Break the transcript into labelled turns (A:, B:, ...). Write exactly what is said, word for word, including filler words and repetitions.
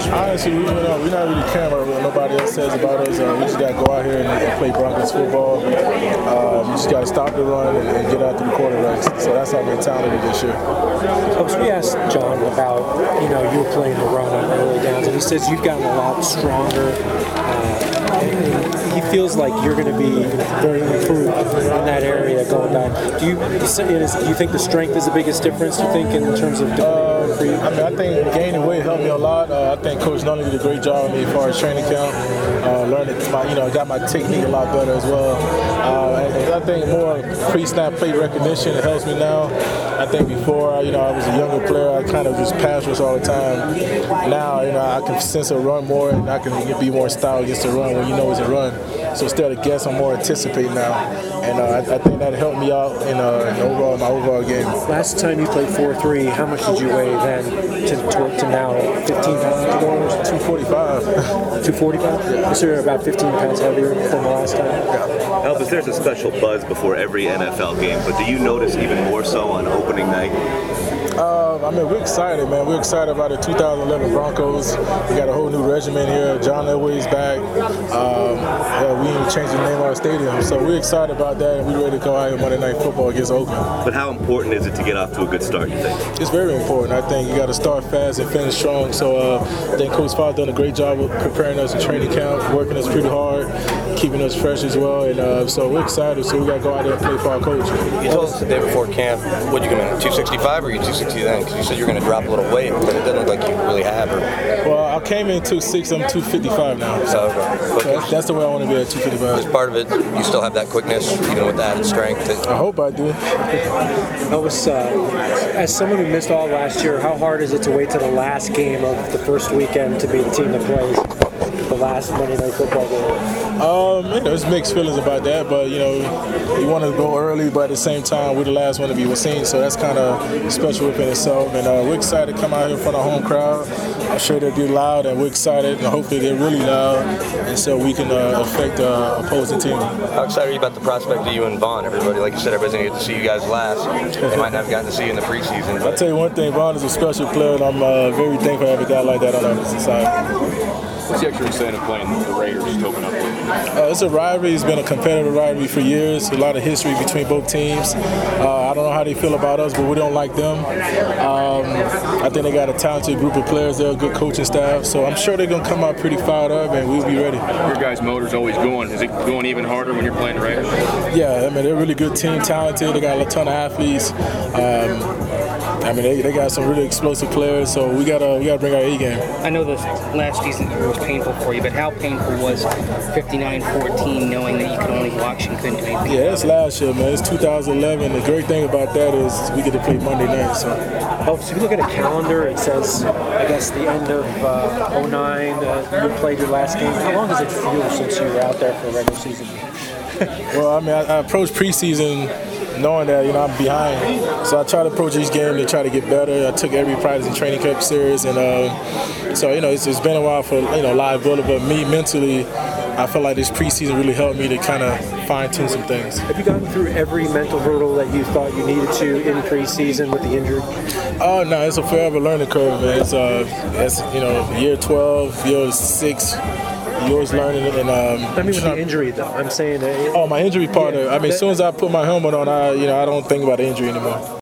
A: Honestly, we, you know, we're not really caring about what nobody else says about us. Uh, we just got to go out here and, and play Broncos football. Uh, you just got to stop the run and, and get out through the quarterbacks. So that's our mentality this year.
B: Coach, we asked John about, you know, you were playing the run on early downs, and he says you've gotten a lot stronger. Uh, and he feels like you're going to be very improved in that area going back. Do you, do you think the strength is the biggest difference, do you think, in terms of
A: uh, for you? I mean, I think gaining weight helped me a lot. Uh, I think Coach Nunley did a great job with me as far as training camp. Uh, learning, my, you know, got my technique a lot better as well. Uh, and I think more pre-snap play recognition, it helps me now. I think before, you know, I was a younger player, I kind of just pass rush all the time. Now, you know, I can sense a run more, and I can be more style against the run when you know it's a run. So instead of guess, I'm more anticipating now, and uh, I, I think that helped me out in, uh, in overall my overall game.
B: Last time you played four three, how much did you weigh then to, to, to now? fifteen pounds more?
A: two forty-five.
B: two forty-five? Yeah. So you're about fifteen pounds heavier than the last time?
A: Yeah.
C: Elvis, there's a special buzz before every N F L game, but do you notice even more so on opening night?
A: Uh, I mean, we're excited, man. We're excited about the two thousand eleven Broncos. We got a whole new regiment here. John Elway's back. Um, yeah, we even changed the name of our stadium. So we're excited about that, and we're ready to go out here Monday Night Football against Oakland.
C: But how important is it to get off to a good start, you think?
A: It's very important. I think you got to start fast and finish strong. So uh, I think Coach Fox done a great job of preparing us in training camp, working us pretty hard, keeping us fresh as well. And uh, so we're excited. So we got to go out there and play for our coach.
D: You told us the day before camp, what you come in at, two sixty-five or you two sixty then? Because you said you were going to drop a little weight, but it doesn't look like you really have. Or...
A: Well, I came in two sixty, I'm two fifty-five now. So,
D: okay.
A: so that's, that's the way I want to be at two fifty-five.
D: As part of it, you still have that quickness, even with the added strength. That...
A: I hope I do.
B: Elvis, uh, as someone who missed all last year, how hard is it to wait to the last game of the first weekend to be the team that plays the last Monday Night Football game?
A: Um, you know, there's mixed feelings about that, but you know, you want to go early, but at the same time, we're the last one to be seen, so that's kind of special within itself. And uh, we're excited to come out here in front of a home crowd. I'm sure they'll be loud, and we're excited, and hopefully they're really loud, and so we can uh, affect the uh, opposing team.
D: How excited are you about the prospect of you and Vaughn? Everybody, like you said, everybody's going to get to see you guys last. They might not have gotten to see you in the preseason.
A: I'll tell you one thing, Vaughn is a special player, and I'm uh, very thankful to have a guy like that on our side.
E: What's the extra incentive playing the Raiders to open up with?
A: Uh, it's a rivalry. It's been a competitive rivalry for years. A lot of history between both teams. Uh, I don't know how they feel about us, but we don't like them. Um, I think they got a talented group of players there, a good coaching staff. So I'm sure they're going to come out pretty fired up, and we'll be ready.
E: Your guys' motor's always going. Is it going even harder when you're playing the Raiders?
A: Yeah, I mean, they're a really good team, talented. They got a ton of athletes. Um, I mean, they, they got some really explosive players, so we gotta we gotta bring our A game.
F: I know this last season was painful for you, but how painful was fifty-nine fourteen knowing that you could only watch and couldn't do anything?
A: Yeah, it's last year, man. It's two thousand eleven. The great thing about that is we get to play Monday night. So,
B: oh, so if you look at a calendar, it says, I guess, the end of uh, oh nine, uh, you played your last game. How long does it feel since you were out there for a regular season?
A: Well, I mean, I, I approached preseason knowing that, you know, I'm behind. So I try to approach each game to try to get better. I took every practice and training camp serious. And uh, so, you know, it's, it's been a while for, you know, live bullet, but me mentally, I feel like this preseason really helped me to kind of fine-tune some things.
B: Have you gotten through every mental hurdle that you thought you needed to in preseason with the injury?
A: Oh, uh, no, it's a forever learning curve, man. It's, uh, it's you know, year twelve, year six, you're always learning it. And, um,
B: I mean, with the injury, though, I'm saying that.
A: Oh, my injury part. Yeah, I mean, as soon as I put my helmet on, I, you know, I don't think about the injury anymore.